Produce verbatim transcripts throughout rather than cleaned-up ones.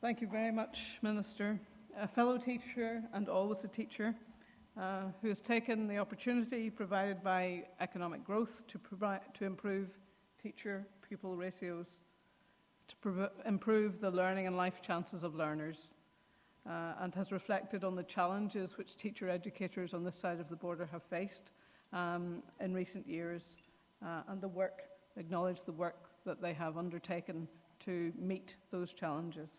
Thank you very much, Minister. A fellow teacher and always a teacher uh, who has taken the opportunity provided by economic growth to, provide, to improve teacher-pupil ratios, to prov- improve the learning and life chances of learners, uh, and has reflected on the challenges which teacher educators on this side of the border have faced um, in recent years, uh, and the work, acknowledge the work that they have undertaken to meet those challenges.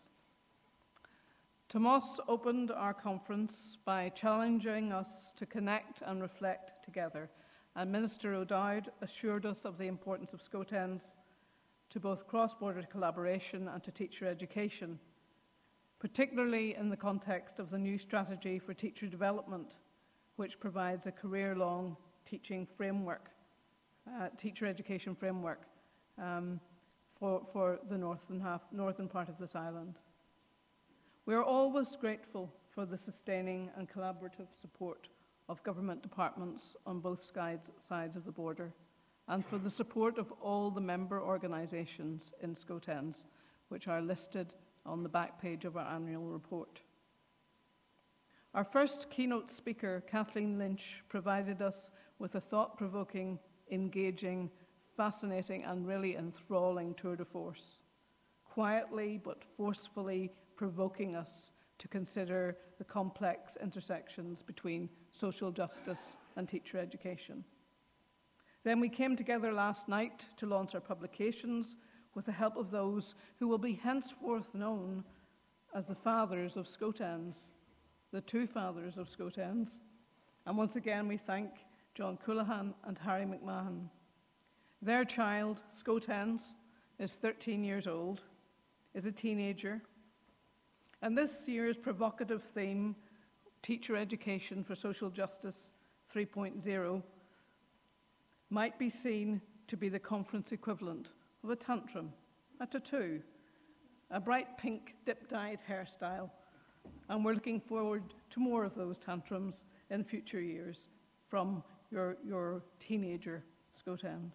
Tomás opened our conference by challenging us to connect and reflect together, and Minister O'Dowd assured us of the importance of SCOTENs to both cross-border collaboration and to teacher education, particularly in the context of the new strategy for teacher development, which provides a career-long teaching framework, uh, teacher education framework um, for, for the northern, half, northern part of this island. We are always grateful for the sustaining and collaborative support of government departments on both sides, sides of the border, and for the support of all the member organisations in SCOTENs, which are listed on the back page of our annual report. Our first keynote speaker, Kathleen Lynch, provided us with a thought-provoking, engaging, fascinating and really enthralling tour de force, quietly but forcefully provoking us to consider the complex intersections between social justice and teacher education. Then we came together last night to launch our publications with the help of those who will be henceforth known as the fathers of SCOTENs, the two fathers of SCOTENs. And once again we thank John Coonahan and Harry McMahon. Their child, SCOTENs, is thirteen years old, is a teenager, and this year's provocative theme, Teacher Education for Social Justice three point oh, might be seen to be the conference equivalent of a tantrum, a tattoo, a bright pink dip-dyed hairstyle, and we're looking forward to more of those tantrums in future years from your, your teenager SCOTENs.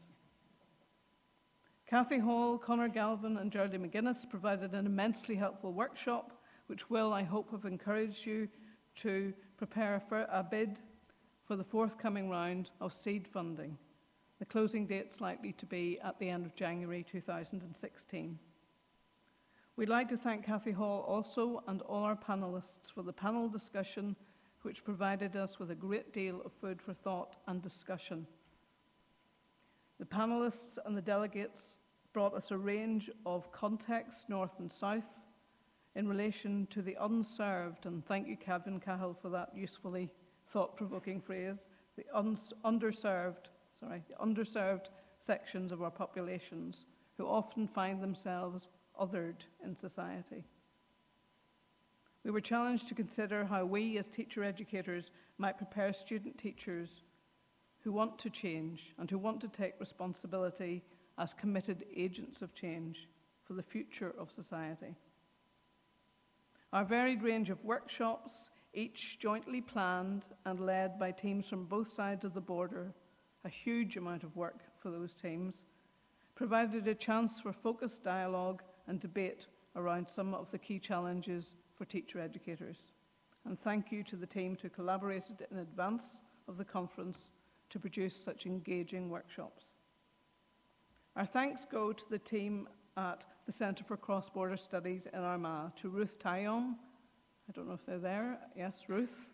Cathy Hall, Conor Galvin and Geraldine McGuinness provided an immensely helpful workshop which will, I hope, have encouraged you to prepare for a bid for the forthcoming round of seed funding. The closing date's likely to be at the end of January two thousand sixteen. We'd like to thank Cathy Hall also and all our panellists for the panel discussion, which provided us with a great deal of food for thought and discussion. The panellists and the delegates brought us a range of contexts, north and south, in relation to the unserved, and thank you, Kevin Cahill, for that usefully thought-provoking phrase, the uns- underserved, sorry, the underserved sections of our populations who often find themselves othered in society. We were challenged to consider how we as teacher educators might prepare student teachers who want to change and who want to take responsibility as committed agents of change for the future of society. Our varied range of workshops, each jointly planned and led by teams from both sides of the border, a huge amount of work for those teams, provided a chance for focused dialogue and debate around some of the key challenges for teacher educators. And thank you to the team who collaborated in advance of the conference to produce such engaging workshops. Our thanks go to the team at the Centre for Cross-Border Studies in Armagh, to Ruth Taillon. I don't know if they're there. Yes, Ruth.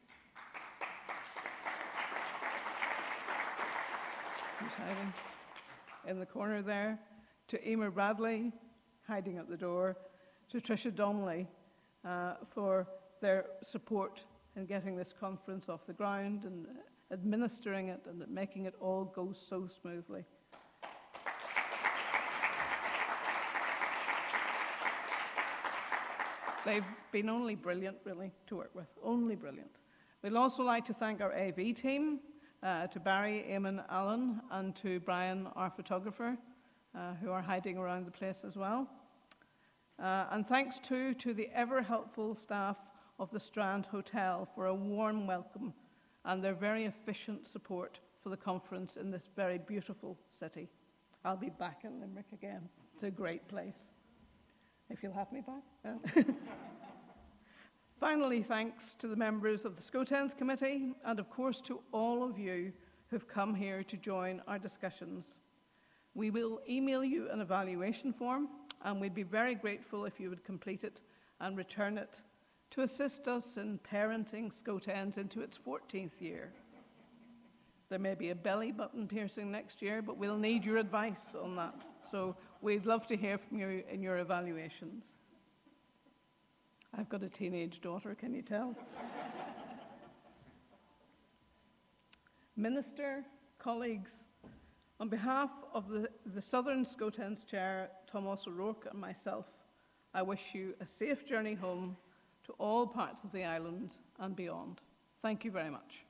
Who's hiding in the corner there? To Emer Bradley, hiding at the door. To Tricia Donnelly uh, for their support in getting this conference off the ground and administering it and making it all go so smoothly. They've been only brilliant, really, to work with. Only brilliant. We'd also like to thank our A V team, uh, to Barry, Eamon, Allen, and to Brian, our photographer, uh, who are hiding around the place as well. Uh, and thanks too to the ever-helpful staff of the Strand Hotel for a warm welcome and their very efficient support for the conference in this very beautiful city. I'll be back in Limerick again. It's a great place. if you'll have me back. Uh, Finally, thanks to the members of the SCOTENS Committee and, of course, to all of you who've come here to join our discussions. We will email you an evaluation form, and we'd be very grateful if you would complete it and return it to assist us in parenting SCOTENS into its fourteenth year. There may be a belly button piercing next year, but we'll need your advice on that. So we'd love to hear from you in your evaluations. I've got a teenage daughter, can you tell? Minister, colleagues, on behalf of the, the Southern SCOTENS Chair, Thomas O'Rourke, and myself, I wish you a safe journey home to all parts of the island and beyond. Thank you very much.